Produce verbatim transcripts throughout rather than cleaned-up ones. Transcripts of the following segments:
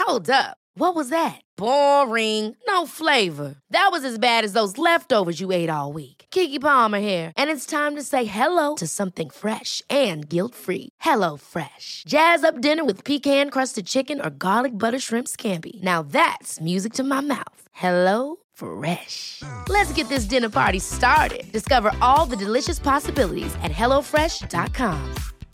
Hold up. What was that? Boring. No flavor. That was as bad as those leftovers you ate all week. Keke Palmer here, and it's time to say hello to something fresh and guilt-free. Hello Fresh. Jazz up dinner with pecan-crusted chicken or garlic butter shrimp scampi. Now that's music to my mouth. Hello Fresh. Let's get this dinner party started. Discover all the delicious possibilities at hello fresh dot com.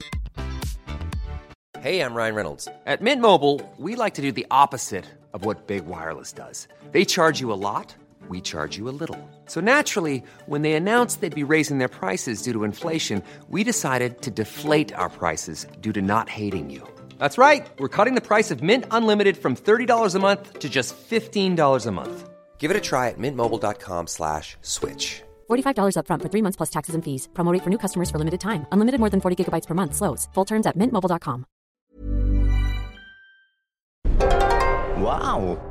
Hey, I'm Ryan Reynolds. At Mint Mobile, we like to do the opposite of what Big Wireless does. They charge you a lot, we charge you a little. So naturally, when they announced they'd be raising their prices due to inflation, we decided to deflate our prices due to not hating you. That's right. We're cutting the price of Mint Unlimited from thirty dollars a month to just fifteen dollars a month. Give it a try at mintmobile.com slash switch. forty-five dollars up front for three months plus taxes and fees. Promo rate for new customers for limited time. Unlimited more than forty gigabytes per month. Slows full terms at mint mobile dot com. Wow.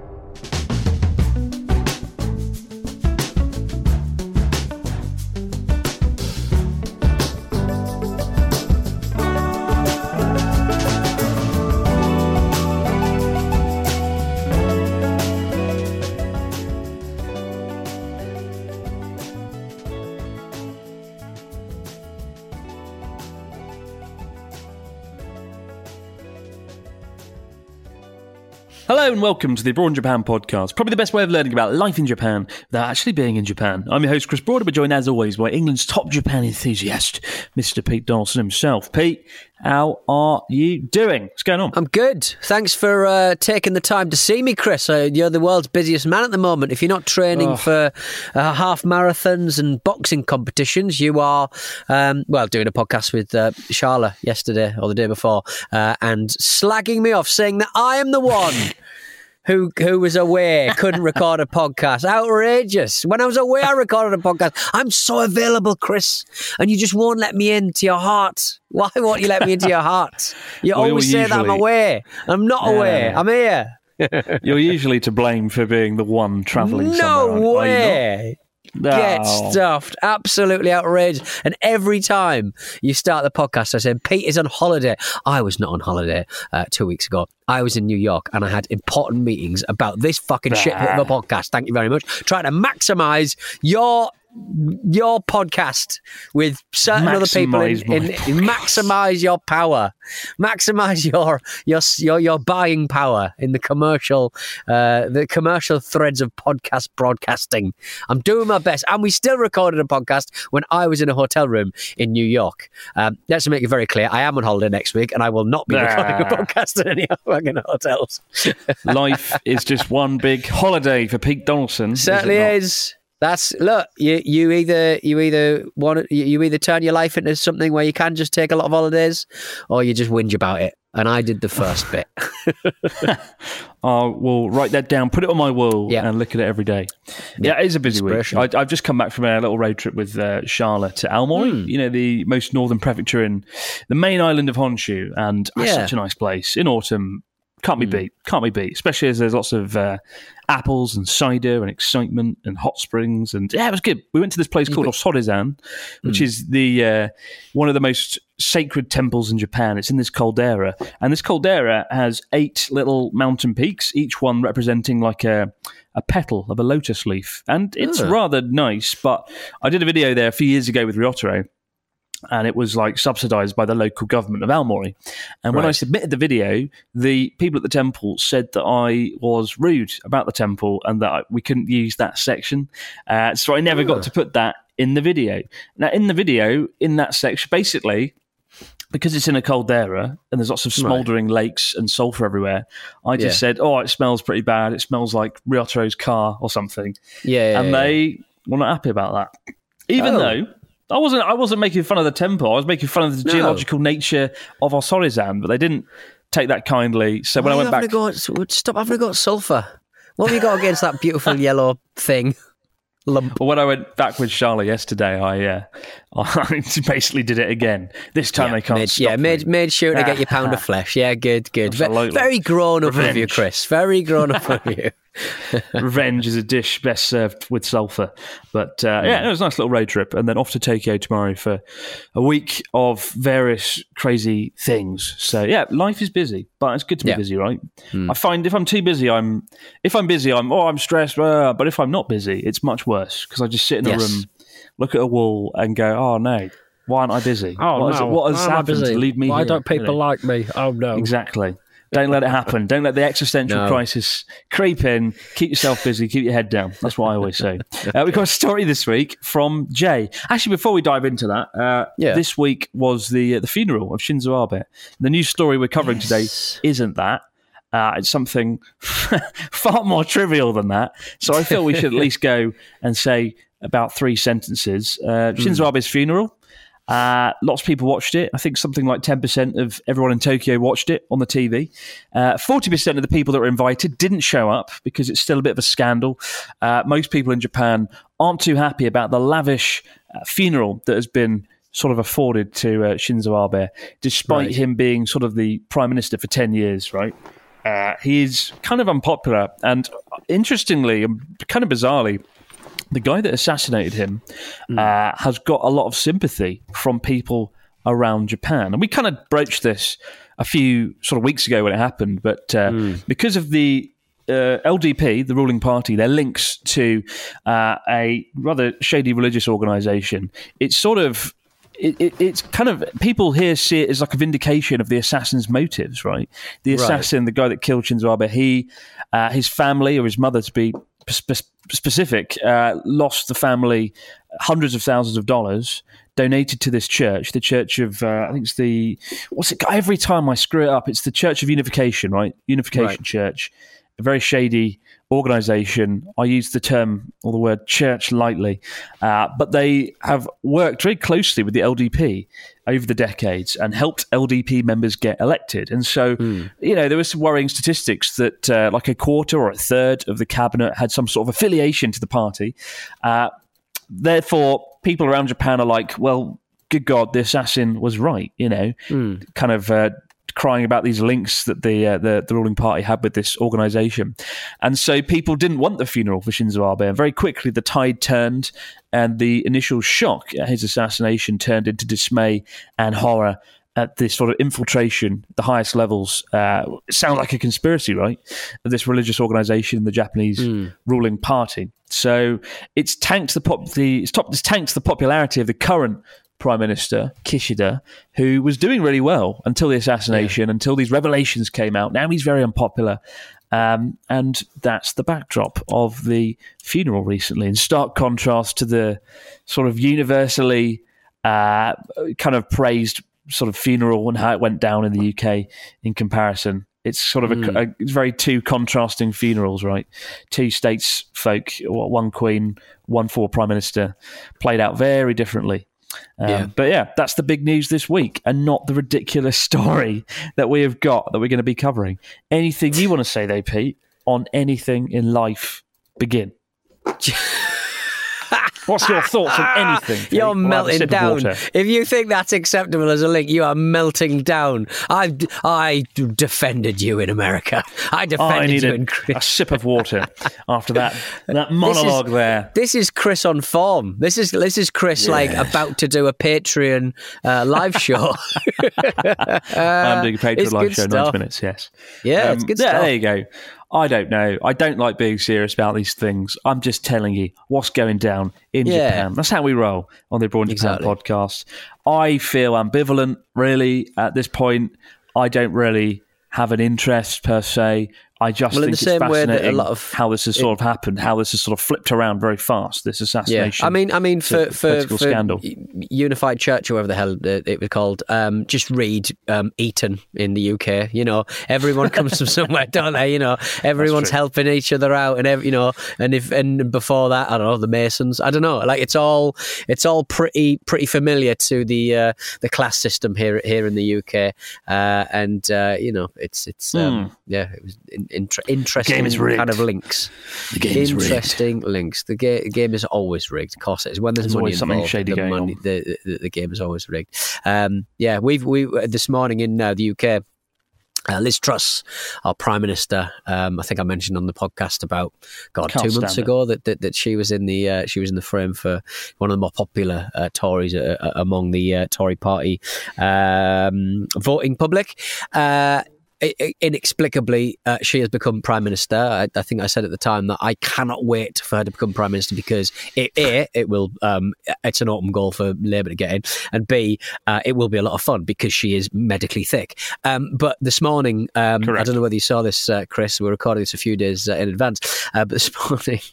Hello and welcome to the Abroad in Japan podcast. Probably the best way of learning about life in Japan without actually being in Japan. I'm your host, Chris Broad, but joined as always by England's top Japan enthusiast, Mister Pete Donaldson himself. Pete, how are you doing? What's going on? I'm good. Thanks for uh, taking the time to see me, Chris. Uh, you're the world's busiest man at the moment. If you're not training oh. for uh, half marathons and boxing competitions, you are, um, well, doing a podcast with uh, Charlotte yesterday or the day before uh, and slagging me off, saying that I am the one who who was away, couldn't record a podcast. Outrageous. When I was away, I recorded a podcast. I'm so available, Chris, and you just won't let me into your heart. Why won't you let me into your heart? You well, always say usually... that I'm away. I'm not uh, away. I'm here. You're usually to blame for being the one travelling no somewhere. No way. No. Get stuffed. Absolutely outrageous. And every time you start the podcast, I say, Pete is on holiday. I was not on holiday uh, two weeks ago. I was in New York and I had important meetings about this fucking shit of a podcast. Thank you very much. Trying to maximise your your podcast with certain maximize other people in, in, in maximize your power, maximize your your your your buying power in the commercial uh, the commercial threads of podcast broadcasting. I'm doing my best, and we still recorded a podcast when I was in a hotel room in New York. Um, let's make it very clear: I am on holiday next week, and I will not be nah. recording a podcast in any fucking hotels. Life is just one big holiday for Pete Donaldson. Certainly is. is. That's look. You you either you either want you, you either turn your life into something where you can just take a lot of holidays, or you just whinge about it. And I did the first bit. Oh, well, write that down, put it on my wall, yeah. and look at it every day. Yeah, it is a busy week. I, I've just come back from a little road trip with uh, Charlotte to Aomori, mm. you know, the most northern prefecture in the main island of Honshu, and yeah. oh, such a nice place in autumn. Can't be mm. beat. Can't be beat. Especially as there's lots of uh, apples and cider and excitement and hot springs. And yeah, it was good. We went to this place called Osorizan, which mm. is the uh, one of the most sacred temples in Japan. It's in this caldera. And this caldera has eight little mountain peaks, each one representing like a, a petal of a lotus leaf. And it's oh. rather nice. But I did a video there a few years ago with Ryotaro, and it was like subsidised by the local government of Aomori. And when right. I submitted the video, the people at the temple said that I was rude about the temple and that I, we couldn't use that section. Uh, so I never oh. got to put that in the video. Now, in the video, in that section, basically, because it's in a caldera and there's lots of smouldering right. lakes and sulphur everywhere, I just yeah. said, oh, it smells pretty bad. It smells like Ryotaro's car or something. Yeah, yeah And yeah. they were not happy about that. Even oh. though... I wasn't. I wasn't making fun of the temple. I was making fun of the no. geological nature of Osorizan, but they didn't take that kindly. So when Why I went back, go, stop having a go at sulphur. What have you got against that beautiful yellow thing? lump. Well, when I went back with Charlotte yesterday, I uh, I basically did it again. This time yeah, they can't made, stop Yeah, me. made, made sure to get your pound of flesh. Yeah, good, good. Absolutely. Very grown up Revenge. of you, Chris. Very grown up of you. Revenge is a dish best served with sulphur. But uh, yeah, it was a nice little road trip. And then off to Tokyo tomorrow for a week of various crazy things. So yeah, life is busy, but it's good to be Yeah. busy, right? Mm. I find if I'm too busy, I'm if I'm busy, I'm oh, I'm stressed. Uh, but if I'm not busy, it's much worse because I just sit in a Yes. room, look at a wall and go, oh no, why aren't I busy? Oh, what no. has, what has Why am I happened busy? to leave me Why here? don't people You know? like me? Oh, no. Exactly. Don't let it happen. Don't let the existential No. crisis creep in. Keep yourself busy. Keep your head down. That's what I always say. Uh, we've got a story this week from Jay. Actually, before we dive into that, uh, Yeah. this week was the uh, the funeral of Shinzo Abe. The news story we're covering Yes. today isn't that. Uh, it's something far more trivial than that. So I feel we should at least go and say about three sentences. Uh, Shinzo Abe's funeral. Uh, lots of people watched it. I think something like ten percent of everyone in Tokyo watched it on the T V. Uh, forty percent of the people that were invited didn't show up because it's still a bit of a scandal. Uh, most people in Japan aren't too happy about the lavish uh, funeral that has been sort of afforded to uh, Shinzo Abe, despite Right. him being sort of the prime minister for ten years, right? Uh, he's kind of unpopular. And interestingly, and kind of bizarrely, the guy that assassinated him uh, has got a lot of sympathy from people around Japan. And we kind of broached this a few sort of weeks ago when it happened, but uh, because of the uh, L D P, the ruling party, their links to uh, a rather shady religious organisation, it's sort of It, it, it's kind of, people here see it as like a vindication of the assassin's motives, right? The assassin, the guy that killed Shinzo Abe, he, uh, his family, or his mother to be spe- specific, uh, lost the family hundreds of thousands of dollars, donated to this church, the Church of, uh, I think it's the, what's it, every time I screw it up, it's the Church of Unification, right? Unification Right. Church, a very shady organisation. I use the term or the word church lightly, uh, but they have worked very closely with the L D P over the decades and helped L D P members get elected. And so, Hmm. you know, there were some worrying statistics that uh, like a quarter or a third of the cabinet had some sort of affiliation to the party. Uh, therefore, people around Japan are like, well, good God, the assassin was right, you know, kind of uh, crying about these links that the, uh, the the ruling party had with this organisation. And so people didn't want the funeral for Shinzo Abe. And very quickly, the tide turned, and the initial shock at his assassination turned into dismay and horror at this sort of infiltration, the highest levels. Uh, it sounds like a conspiracy, right? Of this religious organisation in the Japanese ruling party. So it's tanked the pop the it's, top, it's tanked the popularity of the current Prime Minister Kishida, who was doing really well until the assassination, yeah. until these revelations came out. Now he's very unpopular. Um, and that's the backdrop of the funeral recently, in stark contrast to the sort of universally uh, kind of praised sort of funeral and how it went down in the U K in comparison. It's sort of a, mm. a it's very two contrasting funerals, right? Two states folk, one queen, one former prime minister, played out very differently. Um, yeah. But yeah, that's the big news this week, and not the ridiculous story that we have got that we're going to be covering. Anything you want to say, though, Pete, on anything in life? Begin. What's your thoughts on anything? Pete? You're melting down. If you think that's acceptable as a link, you are melting down. I I defended you in America. I defended I need you a, in Chris. a sip of water after that that monologue this is, there. This is Chris on form. This is this is Chris yeah. like about to do a Patreon uh, live show. I'm doing a Patreon live show, stuff. ninety minutes. Yes. Yeah, um, it's good yeah, stuff. There you go. I don't know. I don't like being serious about these things. I'm just telling you what's going down in yeah. Japan. That's how we roll on the Abroad in Japan exactly. podcast. I feel ambivalent, really, at this point. I don't really have an interest, per se. I just well, think it's fascinating a lot of, how this has sort it, of happened, how this has sort of flipped around very fast, this assassination. Yeah. I mean, I mean, for, for, for scandal. Unified Church, or whatever the hell it was called, um, just read um, Eton in the U K. You know, everyone comes from somewhere, don't they? You know, everyone's helping each other out, and every, you know, and if and before that, I don't know, the Masons. I don't know. Like it's all it's all pretty pretty familiar to the uh, the class system here here in the U K, uh, and uh, you know, it's it's um, mm. yeah, it was. In, inter- interesting kind of links. The game is interesting rigged. links. The ga- game is always rigged. Of course, it is. When there's, there's money always something involved, shady the, going money, on. The, the, the game is always rigged. Um, yeah, we've we this morning in uh, the U K. Uh, Liz Truss, our Prime Minister, um, I think I mentioned on the podcast about God Can't two months stand ago that, that that she was in the uh, she was in the frame for one of the more popular uh, Tories uh, uh, among the uh, Tory party um, voting public. Uh, Inexplicably, uh, she has become Prime Minister. I, I think I said at the time that I cannot wait for her to become Prime Minister because it, A, it will, um, it's an open goal for Labour to get in, and B, uh, it will be a lot of fun because she is medically thick. Um, but this morning, um, I don't know whether you saw this, uh, Chris. We're recording this a few days uh, in advance, uh, but this morning.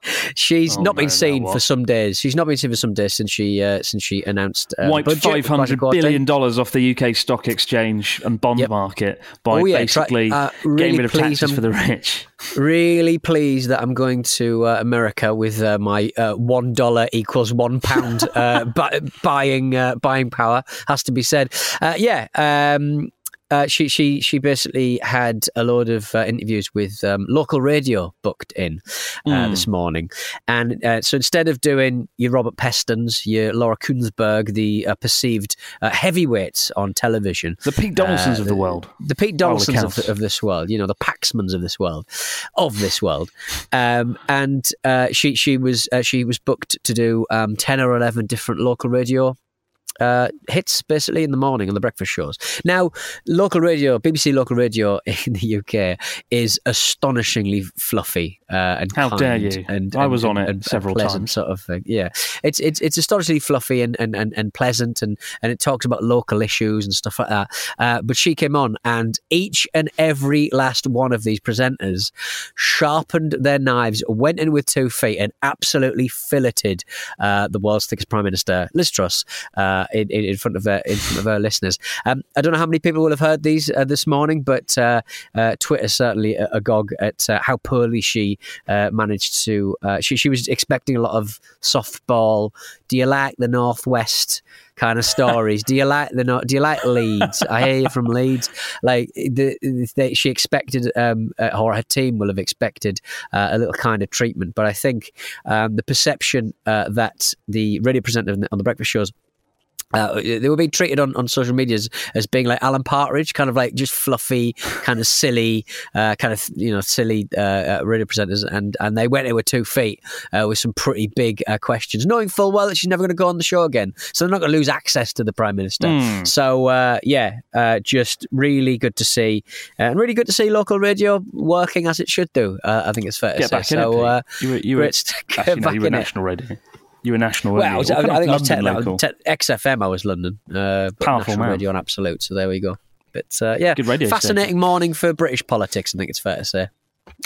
She's oh, not been no, seen no, for some days. She's not been seen for some days since she uh, since she announced uh, wiped five hundred billion dollars off the U K stock exchange and bond yep. market by oh, yeah, try, basically uh, really getting rid of taxes I'm for the rich. Really pleased that I'm going to uh, America with uh, my uh, one dollar equals one pound uh, bu- buying uh, buying power. Has to be said. Uh, yeah. Um, Uh, she she she basically had a load of uh, interviews with um, local radio booked in uh, mm. this morning, and uh, so instead of doing your Robert Pestons, your Laura Kuenssberg, the uh, perceived uh, heavyweights on television, the Pete Donaldsons uh, of the world, the Pete Donaldsons of, of this world, you know, the Paxmans of this world, of this world, um, and uh, she she was uh, she was booked to do um, ten or eleven different local radio. Uh, hits basically in the morning on the breakfast shows. Now, local radio, B B C local radio in the U K is astonishingly fluffy uh, and how kind dare you? And, I and, was on and, it and, several and pleasant times. Sort of thing. Yeah, it's it's it's astonishingly fluffy and, and, and, and pleasant, and, and it talks about local issues and stuff like that. Uh, but she came on, and each and every last one of these presenters sharpened their knives, went in with two feet, and absolutely filleted uh, the world's thickest Prime Minister, Liz Truss. Uh, In, in front of her, in front of her listeners. Um, I don't know how many people will have heard these uh, this morning, but uh, uh, Twitter certainly agog at uh, how poorly she uh, managed to. Uh, she she was expecting a lot of softball. Do you like the Northwest kind of stories? Do you like the Do you like Leeds? I hear you from Leeds. Like the, the, she expected, um, uh, or her team will have expected uh, a little kind of treatment. But I think um, the perception uh, that the radio presenter on the breakfast shows. Uh, they were being treated on, on social media as, as being like Alan Partridge, kind of like just fluffy, kind of silly, uh, kind of, you know, silly uh, radio presenters. And, and they went in with two feet uh, with some pretty big uh, questions, knowing full well that she's never going to go on the show again. So they're not going to lose access to the Prime Minister. Mm. So, uh, yeah, uh, just really good to see. Uh, and really good to see local radio working as it should do. Uh, I think it's fair to get say. Back in so, it, uh, you were, you were, actually, no, you were national radio. You were national well, radio. I, was, I, I think I was te- local? te- X F M. I was London, uh, but Powerful national man. radio on Absolute. So there we go. But uh, yeah, good radio fascinating station. morning for British politics. I think it's fair to say.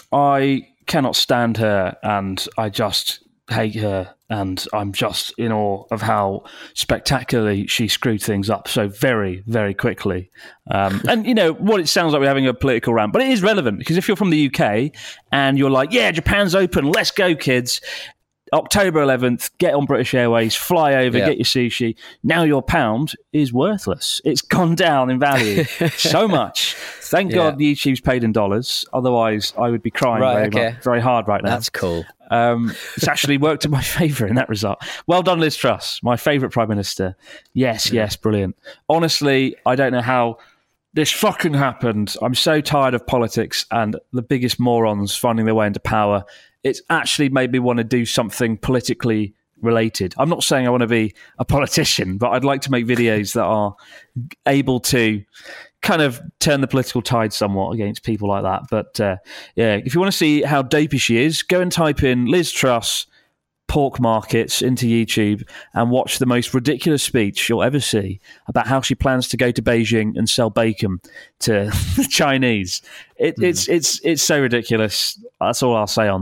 I cannot stand her, and I just hate her, and I'm just in awe of how spectacularly she screwed things up so very, very quickly. Um, and, you know, what it sounds like we're having a political rant, but it is relevant because if you're from the U K and you're like, yeah, Japan's open, let's go, kids. October eleventh, get on British Airways, fly over, yeah. get your sushi. Now your pound is worthless. It's gone down in value so much. Thank yeah. God YouTube's paid in dollars. Otherwise, I would be crying right, very, okay. much, very hard right now. That's cool. Um, it's actually worked in my favour in that result. Well done, Liz Truss, my favourite Prime Minister. Yes, yeah. yes, brilliant. Honestly, I don't know how this fucking happened. I'm so tired of politics and the biggest morons finding their way into power. It's actually made me want to do something politically related. I'm not saying I want to be a politician, but I'd like to make videos that are able to kind of turn the political tide somewhat against people like that. But uh, yeah, if you want to see how dopey she is, go and type in Liz Truss pork markets into YouTube and watch the most ridiculous speech you'll ever see about how she plans to go to Beijing and sell bacon to the Chinese. It, mm. It's it's it's so ridiculous. That's all I'll say on that.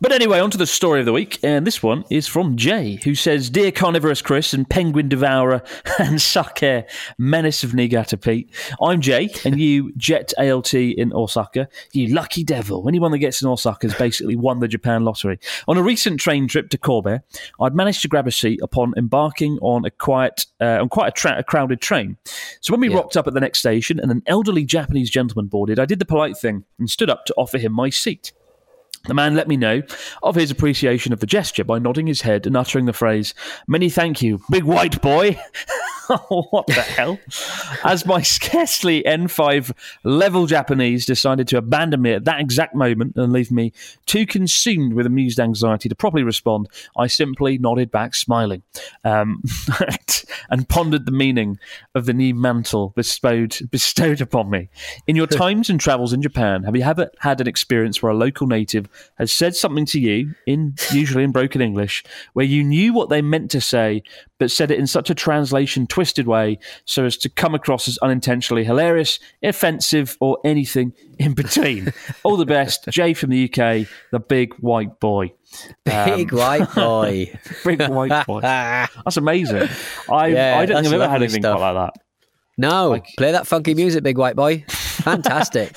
But anyway, on to the story of the week, and this one is from Jay, who says, Dear Carnivorous Chris and Penguin Devourer and Sake Menace of Niigata Pete, I'm Jay, and you Jet A L T in Osaka. You lucky devil. Anyone that gets in Osaka has basically won the Japan lottery. On a recent train trip to Kobe, I'd managed to grab a seat upon embarking on a quiet, uh, on quite a, tra- a crowded train. So when we yeah. rocked up at the next station and an elderly Japanese gentleman boarded, I did the polite thing and stood up to offer him my seat. The man let me know of his appreciation of the gesture by nodding his head and uttering the phrase, Many thank you, big white boy. What the hell? As my scarcely N five level Japanese decided to abandon me at that exact moment and leave me too consumed with amused anxiety to properly respond, I simply nodded back, smiling, um, and pondered the meaning of the new mantle bestowed, bestowed upon me. In your times and travels in Japan, have you ever had an experience where a local native has said something to you, in usually in broken English, where you knew what they meant to say, but said it in such a translation twisted way so as to come across as unintentionally hilarious, offensive, or anything in between? All the best, Jay from the U K, the big white boy. Big um, white boy. Big white boy. That's amazing. I yeah, I don't think I've ever had anything stuff. quite like that. No, like, play that funky music, big white boy. Fantastic.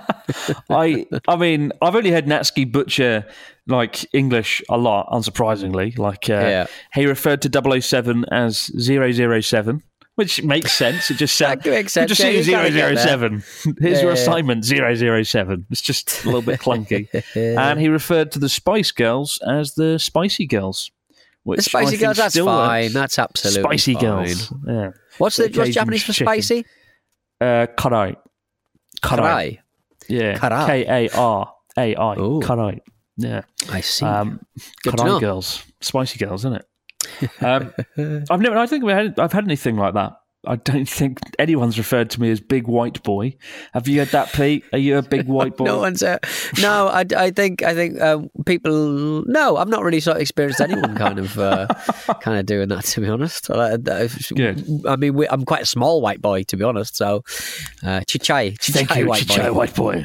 I I mean, I've only heard Natsuki butcher like English a lot, unsurprisingly. Like uh, yeah. he referred to double oh seven as zero zero seven, which makes sense. It just sounds makes sense. Just yeah, zero zero seven. Here's yeah, your yeah. assignment, zero zero seven. It's just a little bit clunky. And he referred to the Spice Girls as the Spicy Girls. The Spicy Girls, that's fine. Works. That's absolutely Spicy fine. Girls. Yeah. What's the what's Japanese for chicken. spicy? Uh, karai. Karai. Yeah. Karai. K A R A I. Karai. Yeah. I see. Um, Good karai to know. girls. Spicy girls, isn't it? Um, I've never, I don't think we had, I've had anything like that. I don't think anyone's referred to me as big white boy. Have you had that, Pete? Are you a big white boy? No one's. Uh, no, I, I think I think uh, people. No, I've not really sort of experienced anyone kind of uh, kind of doing that. To be honest, uh, Good. I mean, we, I'm quite a small white boy, to be honest. So, uh, chichai, chichai Thank you, white chichai boy. white boy.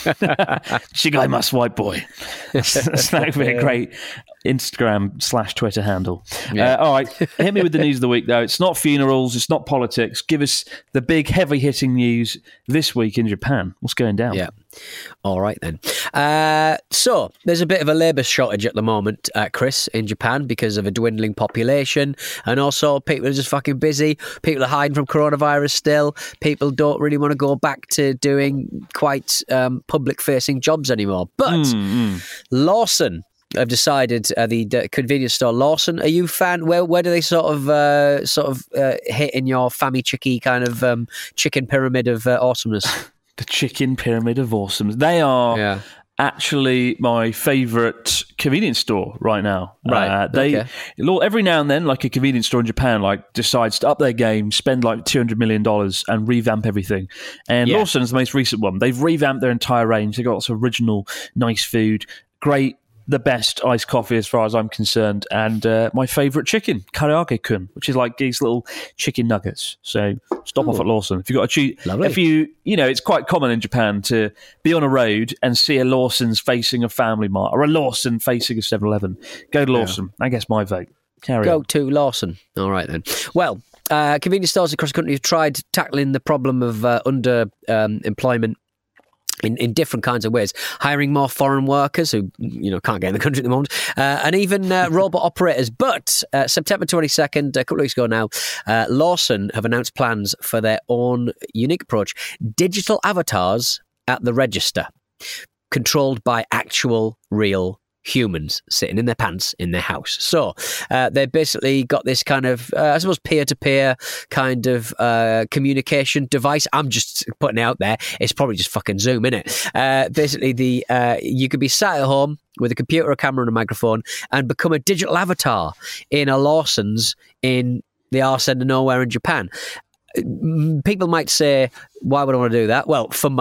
Chigaimasu white boy. That's, that's that would be a great Instagram slash Twitter handle. Yeah. Uh, all right, hit me with the news of the week, though. It's not funerals, it's not politics. Give us the big, heavy-hitting news this week in Japan. What's going down? Yeah. All right, then. Uh, so, there's a bit of a labour shortage at the moment, uh, Chris, in Japan because of a dwindling population. And also, people are just fucking busy. People are hiding from coronavirus still. People don't really want to go back to doing quite um, public-facing jobs anymore. But mm-hmm. Lawson have decided, uh, the, the convenience store Lawson, are you fan? Where where do they sort of uh, sort of uh, hit in your fammy chicky kind of um, chicken pyramid of uh, awesomeness? The chicken pyramid of awesomeness. They are yeah. actually my favourite convenience store right now. Right. Uh, they okay. every now and then, like a convenience store in Japan, like decides to up their game, spend like two hundred million dollars, and revamp everything. And yeah. Lawson's the most recent one. They've revamped their entire range. They've got lots of original, nice food, great. The best iced coffee as far as I'm concerned, and uh, my favourite chicken, karaage-kun, which is like these little chicken nuggets. So stop Ooh. off at Lawson. If you've got a cheap, if you, you know, it's quite common in Japan to be on a road and see a Lawson's facing a Family Mart or a Lawson facing a seven eleven. Go to Lawson. Yeah. I guess my vote. Carry Go on. to Lawson. All right then. Well, uh, convenience stores across the country have tried tackling the problem of uh, under um, employment. In, in different kinds of ways, hiring more foreign workers who, you know, can't get in the country at the moment, uh, and even uh, robot operators. But uh, September twenty-second, a couple of weeks ago now, uh, Lawson have announced plans for their own unique approach: digital avatars at the register, controlled by actual, real humans sitting in their pants in their house. So uh, they've basically got this kind of, uh, I suppose, peer-to-peer kind of uh, communication device. I'm just putting it out there. It's probably just fucking Zoom, innit? Uh, basically, the uh, you could be sat at home with a computer, a camera and a microphone and become a digital avatar in a Lawson's in the arse end of nowhere in Japan. People might say, why would I want to do that? Well, for money.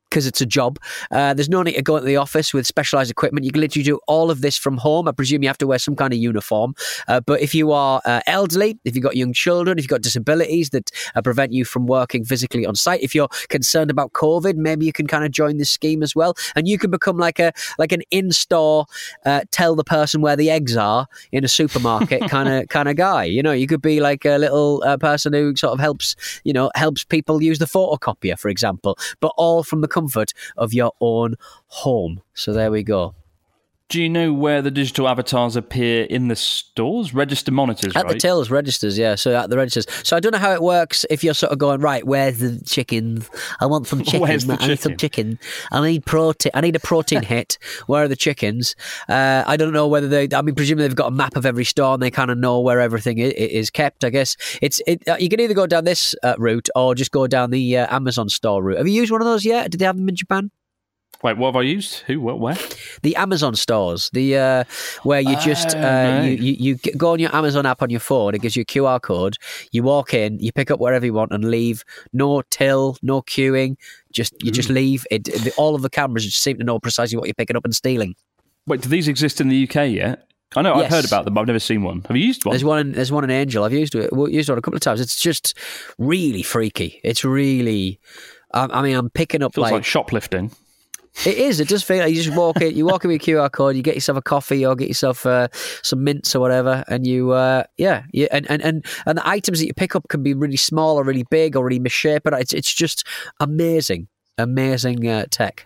because it's a job. Uh, there's no need to go into the office with specialised equipment. You can literally do all of this from home. I presume you have to wear some kind of uniform. Uh, but if you are uh, elderly, if you've got young children, if you've got disabilities that uh, prevent you from working physically on site, if you're concerned about COVID, maybe you can kind of join this scheme as well. And you can become like a like an in-store, uh, tell the person where the eggs are in a supermarket kind of kind of guy. You know, you could be like a little uh, person who sort of helps, you know, helps people use the photocopier, for example, but all from the comfort of your own home. So there we go. Do you know where the digital avatars appear in the stores? Register monitors, at right? At the tills, registers, yeah. So at the registers. So I don't know how it works if you're sort of going, right, where's the chickens? I want some chicken. Where's the I chicken? need some chicken. I need protein. I need a protein hit. Where are the chickens? Uh, I don't know whether they, I mean, presumably they've got a map of every store and they kind of know where everything is, is kept, I guess. It's it, uh, you can either go down this uh, route or just go down the uh, Amazon store route. Have you used one of those yet? Did they have them in Japan? Wait, what have I used? Who? What? Where? The Amazon stores, the uh, where you just uh, uh, no. you, you you go on your Amazon app on your phone. It gives you a Q R code. You walk in, you pick up whatever you want, and leave. No till, no queuing. Just you mm. just leave. It, the, all of the cameras just seem to know precisely what you're picking up and stealing. Wait, do these exist in the U K yet? I know, yes. I've heard about them, but I've never seen one. Have you used one? There's one. In, there's one in Angel. I've used it. Well, used it a couple of times. It's just really freaky. It's really. I, I mean, I'm picking up Feels like, like shoplifting. It is. It does feel like you just walk in, you walk in with a Q R code, you get yourself a coffee or get yourself uh, some mints or whatever, and you, uh, yeah, yeah, and, and, and, and the items that you pick up can be really small or really big or really misshapen. It's it's just amazing, amazing uh, tech.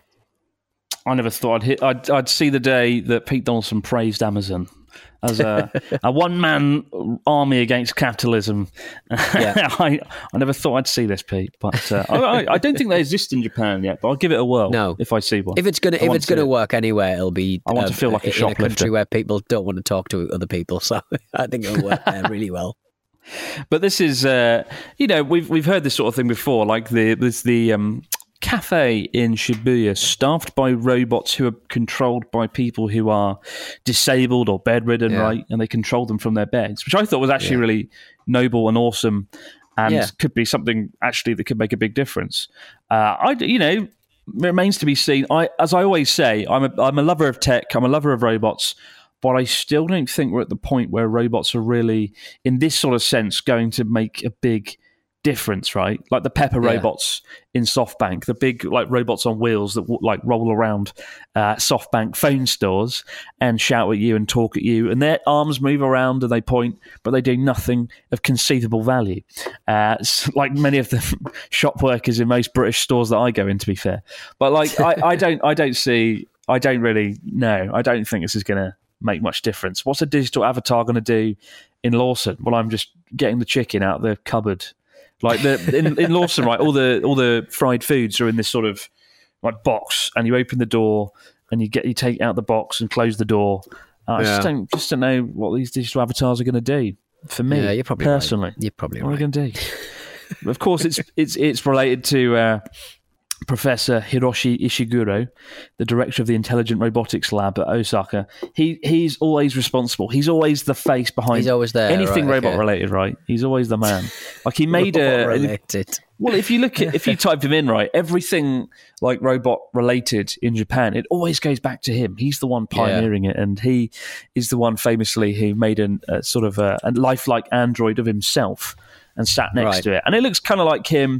I never thought I'd hit. I'd, I'd see the day that Pete Donaldson praised Amazon as a, a one-man army against capitalism. Yeah. I, I never thought I'd see this, Pete. But uh, I, I don't think they exist in Japan yet. But I'll give it a whirl. No. If I see one, if it's gonna if it's gonna it. work anywhere, it'll be. I want um, to feel like a shoplifter in a country where people don't want to talk to other people. So I think it'll work there really well. But this is, uh, you know, we've we've heard this sort of thing before. Like the there's the. Um, cafe in Shibuya staffed by robots who are controlled by people who are disabled or bedridden, yeah. right? And they control them from their beds, which I thought was actually yeah. really noble and awesome, and yeah. could be something actually that could make a big difference. Uh, I, you know, remains to be seen. I, as I always say, I'm a, I'm a lover of tech. I'm a lover of robots. But I still don't think we're at the point where robots are really, in this sort of sense, going to make a big difference, right? Like the Pepper yeah. robots in SoftBank, the big like robots on wheels that like roll around uh, SoftBank phone stores and shout at you and talk at you, and their arms move around and they point, but they do nothing of conceivable value. Uh, like many of the shop workers in most British stores that I go in, to be fair. But like, I, I don't, I don't see, I don't really know. I don't think this is going to make much difference. What's a digital avatar going to do in Lawson? Well, I'm just getting the chicken out of the cupboard. Like the in, in Lawson, right? All the all the fried foods are in this sort of like box, and you open the door, and you get you take out the box and close the door. Uh, yeah. I just don't just don't know what these digital avatars are going to do for me. Yeah, you're probably personally. Right. You're probably what right. are they going to do? Of course, it's it's it's related to uh, Professor Hiroshi Ishiguro, the director of the Intelligent Robotics Lab at Osaka. He he's always responsible. He's always the face behind. He's always there. Anything right, robot okay. related, right? He's always the man. Like he made a related. Well, if you look at if you type him in, right, everything like robot related in Japan, it always goes back to him. He's the one pioneering yeah. it, and he is the one famously who made an, a sort of a, a lifelike android of himself and sat next right. to it, and it looks kind of like him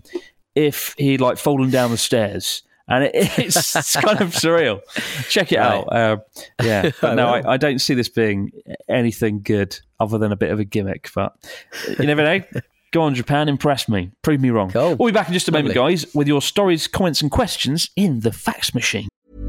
if he'd like fallen down the stairs, and it, it's, it's kind of surreal. Check it right. out. Uh, yeah, but no, I, I don't see this being anything good other than a bit of a gimmick. But you never know. Go on, Japan, impress me. Prove me wrong. Cool. We'll be back in just a Lovely. moment, guys, with your stories, comments, and questions in the fax machine.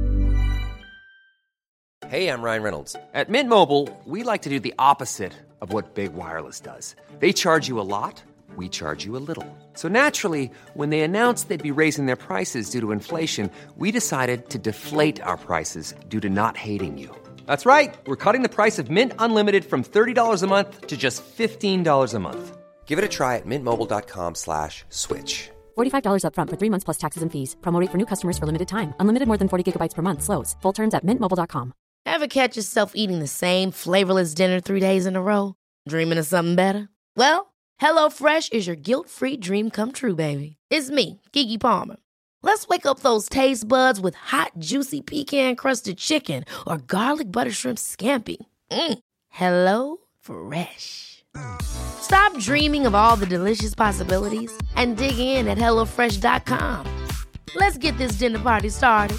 Hey, I'm Ryan Reynolds. At Mint Mobile, we like to do the opposite of what Big Wireless does. They charge you a lot. We charge you a little. So naturally, when they announced they'd be raising their prices due to inflation, we decided to deflate our prices due to not hating you. That's right. We're cutting the price of Mint Unlimited from thirty dollars a month to just fifteen dollars a month. Give it a try at mintmobile.com slash switch. forty-five dollars up front for three months plus taxes and fees. Promo rate for new customers for limited time. Unlimited more than forty gigabytes per month. Slows full terms at mint mobile dot com. Ever catch yourself eating the same flavorless dinner three days in a row? Dreaming of something better? Well, HelloFresh is your guilt-free dream come true, baby. It's me, Keke Palmer. Let's wake up those taste buds with hot, juicy pecan-crusted chicken or garlic butter shrimp scampi. Mm. Hello Fresh. Stop dreaming of all the delicious possibilities and dig in at hello fresh dot com. Let's get this dinner party started.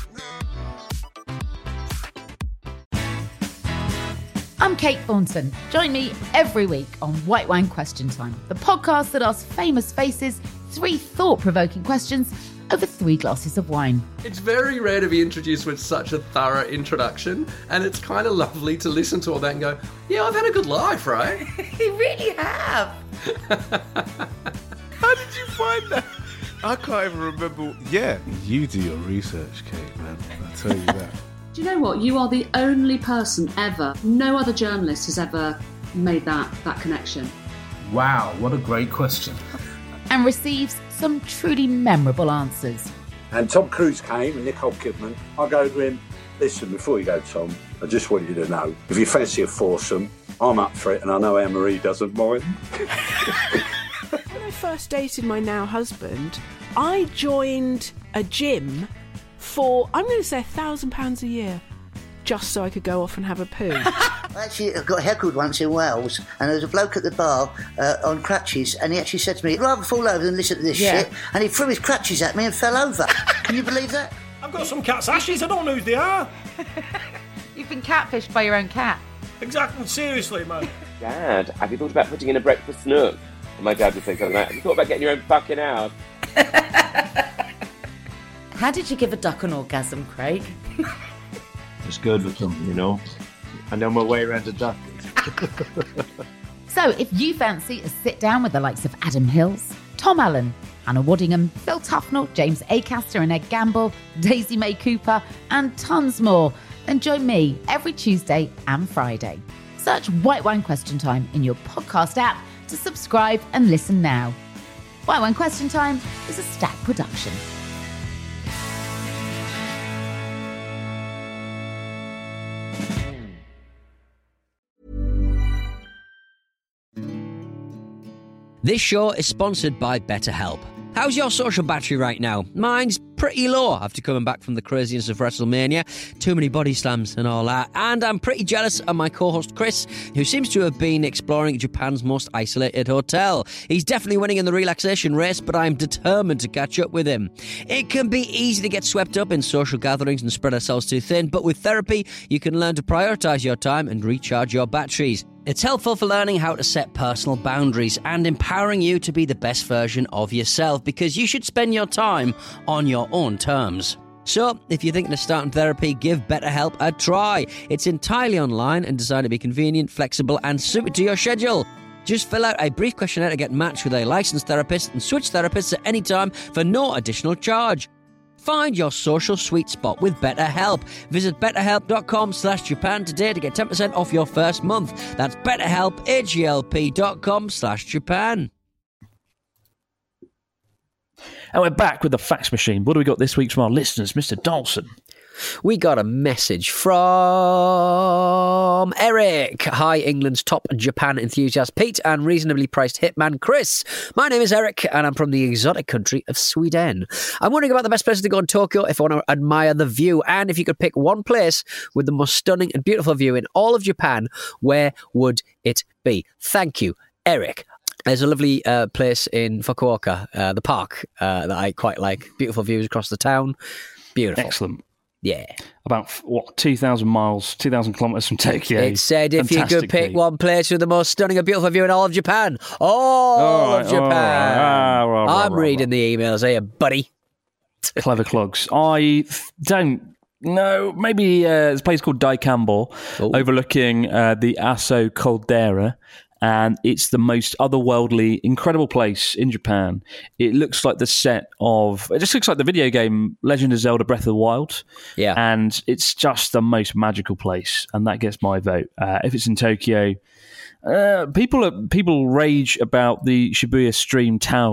I'm Kate Thornton. Join me every week on White Wine Question Time, the podcast that asks famous faces three thought-provoking questions over three glasses of wine. It's very rare to be introduced with such a thorough introduction, and it's kind of lovely to listen to all that and go, yeah, I've had a good life, right? You really have. How did you find that? I can't even remember. Yeah, you do your research, Kate, man. I tell you that. Do you know what? You are the only person ever, no other journalist has ever made that, that connection. Wow, what a great question. And receives some truly memorable answers. And Tom Cruise came and Nicole Kidman. I go to him, listen, before you go, Tom, I just want you to know, if you fancy a foursome, I'm up for it, and I know Anne-Marie doesn't mind. When I first dated my now husband, I joined a gym for, I'm going to say, a thousand pounds a year, just so I could go off and have a poo. I actually got heckled once in Wales, and there was a bloke at the bar uh, on crutches, and he actually said to me, I'd rather fall over than listen to this yeah. shit, and he threw his crutches at me and fell over. Can you believe that? I've got some cat's ashes, I don't know who they are. You've been catfished by your own cat. Exactly, seriously, man. Dad, have you thought about putting in a breakfast nook? And my dad would say something like, have you thought about getting your own fucking house? How did you give a duck an orgasm, Craig? It's good with them, you know. I know my way around a duck. So if you fancy a sit down with the likes of Adam Hills, Tom Allen, Anna Waddingham, Phil Tufnell, James Acaster and Ed Gamble, Daisy May Cooper, and tons more, then join me every Tuesday and Friday. Search White Wine Question Time in your podcast app to subscribe and listen now. White Wine Question Time is a Stack production. This show is sponsored by BetterHelp. How's your social battery right now? Mine's pretty low after coming back from the craziness of WrestleMania. Too many body slams and all that. And I'm pretty jealous of my co-host Chris, who seems to have been exploring Japan's most isolated hotel. He's definitely winning in the relaxation race, but I'm determined to catch up with him. It can be easy to get swept up in social gatherings and spread ourselves too thin, but with therapy, you can learn to prioritise your time and recharge your batteries. It's helpful for learning how to set personal boundaries and empowering you to be the best version of yourself, because you should spend your time on your own terms. So, if you're thinking of starting therapy, give BetterHelp a try. It's entirely online and designed to be convenient, flexible and suited to your schedule. Just fill out a brief questionnaire to get matched with a licensed therapist and switch therapists at any time for no additional charge. Find your social sweet spot with BetterHelp. Visit betterhelp.com slash Japan today to get ten percent off your first month. That's betterhelp, H-E-L-P dot com slash Japan. And we're back with the fax machine. What do we got this week from our listeners, Mister Dawson? We got a message from Eric. Hi, England's top Japan enthusiast Pete and reasonably priced hitman Chris. My name is Eric and I'm from the exotic country of Sweden. I'm wondering about the best places to go in Tokyo if I want to admire the view, and if you could pick one place with the most stunning and beautiful view in all of Japan, where would it be? Thank you, Eric. There's a lovely uh, place in Fukuoka, uh, the park, uh, that I quite like. Beautiful views across the town. Beautiful. Excellent. Yeah. About, what, two thousand miles, two thousand kilometres from Tokyo. It said if you could pick one place with the most stunning and beautiful view in all of Japan. All, all right, of Japan. All right, all right, all right, I'm reading the emails here, buddy. Clever clogs. I don't know. Maybe uh, there's a place called Daikambo, Ooh. overlooking uh, the Aso caldera. And it's the most otherworldly, incredible place in Japan. It looks like the set of... It just looks like the video game Legend of Zelda Breath of the Wild. Yeah. And it's just the most magical place. And that gets my vote. Uh, if it's in Tokyo... Uh, people are, people rage about the Shibuya Stream Tower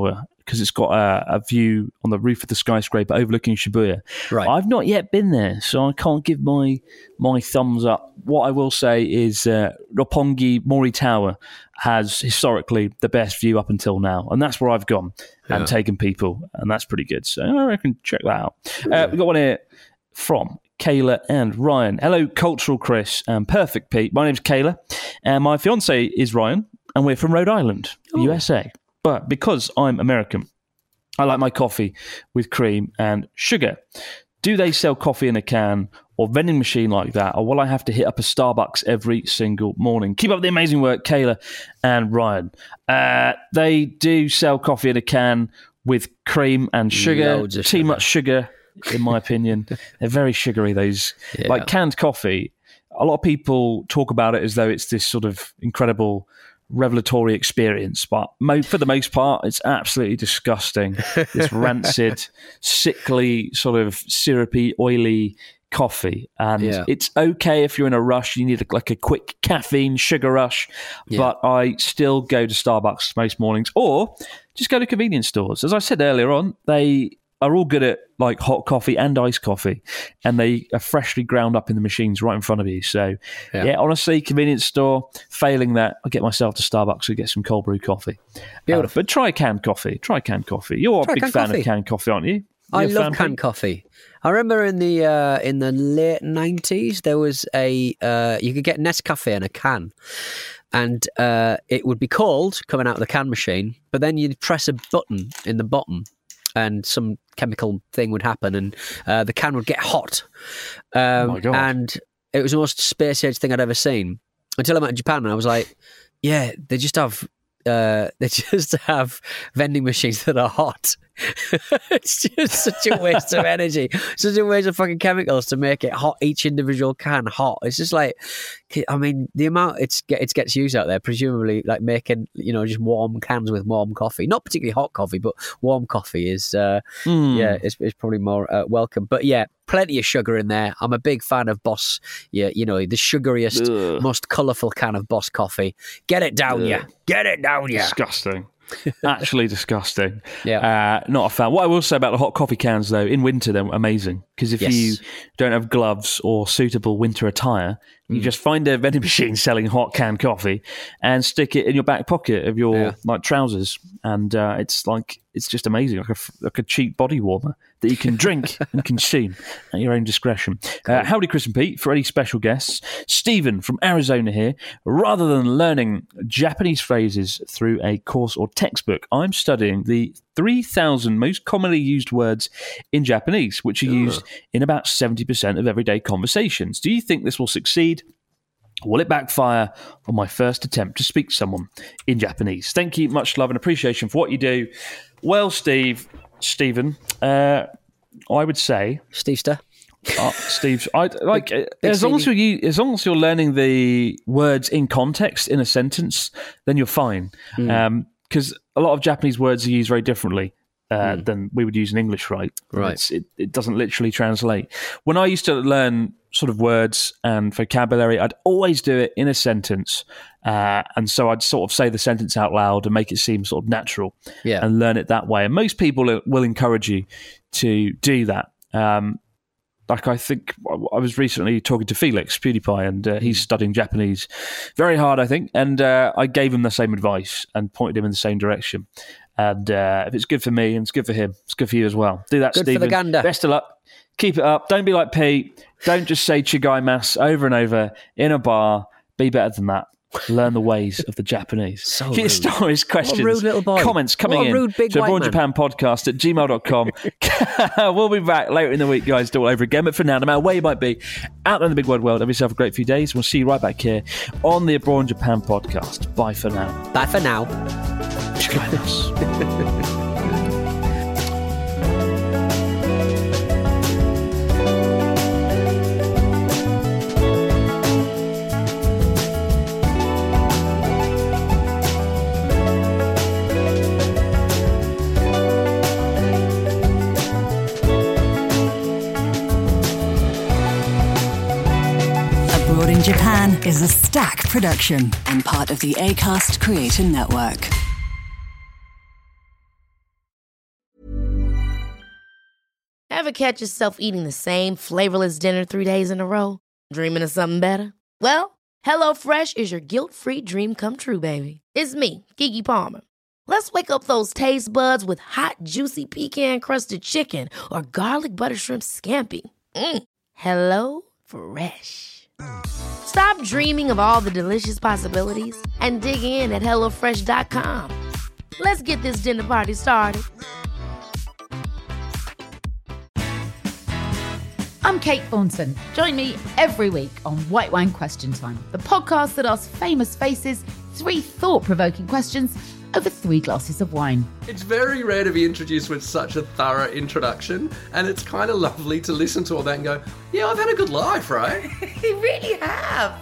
because it's got a, a view on the roof of the skyscraper overlooking Shibuya. Right. I've not yet been there, so I can't give my my thumbs up. What I will say is uh, Roppongi Mori Tower has historically the best view up until now, and that's where I've gone and Yeah. taken people, and that's pretty good. So I reckon check that out. Uh, we've got one here from Kayla and Ryan. Hello, Cultural Chris and Perfect Pete. My name's Kayla, and my fiance is Ryan, and we're from Rhode Island, U S A. But because I'm American, I like my coffee with cream and sugar. Do they sell coffee in a can or vending machine like that, or will I have to hit up a Starbucks every single morning? Keep up the amazing work, Kayla and Ryan. Uh, they do sell coffee in a can with cream and sugar. Loads of Too sugar. much sugar, in my opinion. They're very sugary, those. Yeah. Like canned coffee, a lot of people talk about it as though it's this sort of incredible revelatory experience, but mo- for the most part, it's absolutely disgusting. This rancid, sickly, sort of syrupy, oily coffee. And Yeah. it's okay if you're in a rush, you need a, like a quick caffeine sugar rush, Yeah. but I still go to Starbucks most mornings, or just go to convenience stores. As I said earlier on, they are all good at like hot coffee and iced coffee, and they are freshly ground up in the machines right in front of you. So Yeah. yeah, honestly, convenience store. Failing that, I'll get myself to Starbucks and get some cold brew coffee. Beautiful. Uh, but try canned coffee. Try canned coffee. You're Try a big canned fan coffee. of canned coffee, aren't you? I You a love fan, canned Pete? coffee. I remember in the uh, in the late nineties there was a uh, you could get Nescafe in a can, and uh, it would be cold coming out of the can machine. But then you'd press a button in the bottom, and some chemical thing would happen, and uh, the can would get hot. Um, Oh my God. And it was the most space age thing I'd ever seen. Until I went to Japan, and I was like, yeah, they just have. Uh, they just have vending machines that are hot. It's just such a waste of energy, such a waste of fucking chemicals to make it hot. Each individual can hot. It's just like, I mean, the amount it's it gets used out there, presumably like making you know just warm cans with warm coffee, not particularly hot coffee, but warm coffee is uh, Mm. yeah, it's, it's probably more uh, welcome. But yeah, plenty of sugar in there. I'm a big fan of Boss. Yeah, you know the sugariest, Ugh. most colourful can of Boss coffee. Get it down, Ugh. yeah. Get it down, yeah. Disgusting. Actually disgusting. Yeah. Uh, not a fan. What I will say about the hot coffee cans, though, in winter, they're amazing. Because if Yes. you don't have gloves or suitable winter attire, you Mm. just find a vending machine selling hot canned coffee and stick it in your back pocket of your Yeah. like trousers. And uh, it's like, it's just amazing. Like a, f- like a cheap body warmer that you can drink and consume at your own discretion. Uh, howdy, Chris and Pete. For any special guests, Stephen from Arizona here. Rather than learning Japanese phrases through a course or textbook, I'm studying the three thousand most commonly used words in Japanese, which are used in about seventy percent of everyday conversations. Do you think this will succeed? Or will it backfire on my first attempt to speak to someone in Japanese? Thank you. Much love and appreciation for what you do. Well, Steve, Stephen, uh, I would say... Stevester. Uh, Steve, I like Big as long as Stevie. you as long as you're learning the words in context in a sentence, then you're fine. Mm. Because a lot of Japanese words are used very differently uh, than we would use in English, right? Right. It's, it it doesn't literally translate. When I used to learn sort of words and vocabulary, I'd always do it in a sentence, uh, and so I'd sort of say the sentence out loud and make it seem sort of natural, Yeah. and learn it that way. And most people will encourage you to do that. Um, Like I think I was recently talking to Felix PewDiePie, and uh, he's studying Japanese very hard, I think. And uh, I gave him the same advice and pointed him in the same direction. And uh, if it's good for me and it's good for him, it's good for you as well. Do that, Good for the Stephen. gander. Best of luck. Keep it up. Don't be like Pete. Don't just say chigaimasu over and over in a bar. Be better than that. Learn the ways of the Japanese. So Get your rude. stories, questions, What a rude little boy. comments coming What a in rude big to white Abroad man. Japan podcast at gmail dot com. We'll be back later in the week, guys, do it all over again. But for now, no matter where you might be, out there in the big wide world, have yourself a great few days. We'll see you right back here on the Abroad Japan podcast. Bye for now. Bye for now. Abroad in Japan is a Stack production and part of the Acast Creator Network. Ever catch yourself eating the same flavorless dinner three days in a row? Dreaming of something better? Well, HelloFresh is your guilt-free dream come true, baby. It's me, Keke Palmer. Let's wake up those taste buds with hot, juicy pecan-crusted chicken or garlic butter shrimp scampi. Mm. Hello Fresh. Stop dreaming of all the delicious possibilities and dig in at hello fresh dot com. Let's get this dinner party started. I'm Kate Thornton. Join me every week on White Wine Question Time, the podcast that asks famous faces three thought-provoking questions over three glasses of wine. It's very rare to be introduced with such a thorough introduction, and it's kind of lovely to listen to all that and go, yeah, I've had a good life, right? You really have.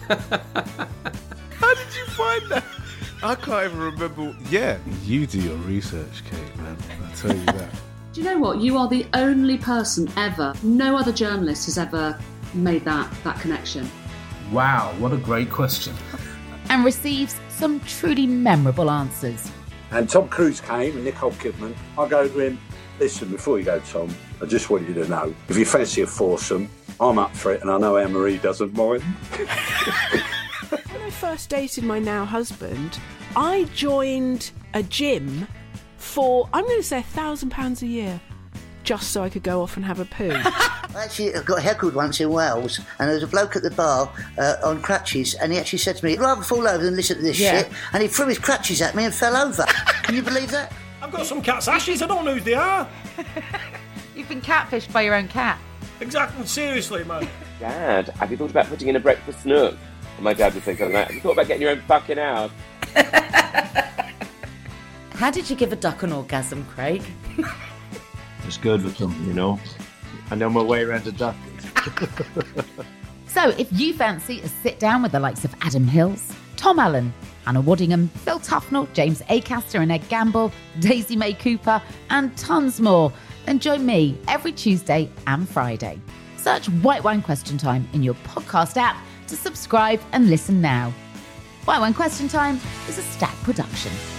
How did you find that? I can't even remember. Yeah, you do your research, Kate, man. I tell you that. Do you know what? You are the only person ever, no other journalist has ever made that, that connection. Wow, what a great question. And receives some truly memorable answers. And Tom Cruise came and Nicole Kidman. I go to him, listen, before you go, Tom, I just want you to know, if you fancy a foursome, I'm up for it, and I know Anne-Marie doesn't mind. When I first dated my now husband, I joined a gym for, I'm going to say, a thousand pounds a year, just so I could go off and have a poo. I actually got heckled once in Wales, and there was a bloke at the bar uh, on crutches, and he actually said to me, I'd rather fall over than listen to this Yeah. shit, and he threw his crutches at me and fell over. Can you believe that? I've got some cat's ashes, I don't know who they are. You've been catfished by your own cat. Exactly, seriously, man. Dad, have you thought about putting in a breakfast nook? And my dad would say something like, have you thought about getting your own fucking house? How did you give a duck an orgasm, Craig? It's good with them, you know. I know my way around a duck. So if you fancy a sit down with the likes of Adam Hills, Tom Allen, Hannah Waddingham, Phil Tufnell, James Acaster and Ed Gamble, Daisy May Cooper, and tons more, then join me every Tuesday and Friday. Search White Wine Question Time in your podcast app to subscribe and listen now. White Wine Question Time is a Stack production.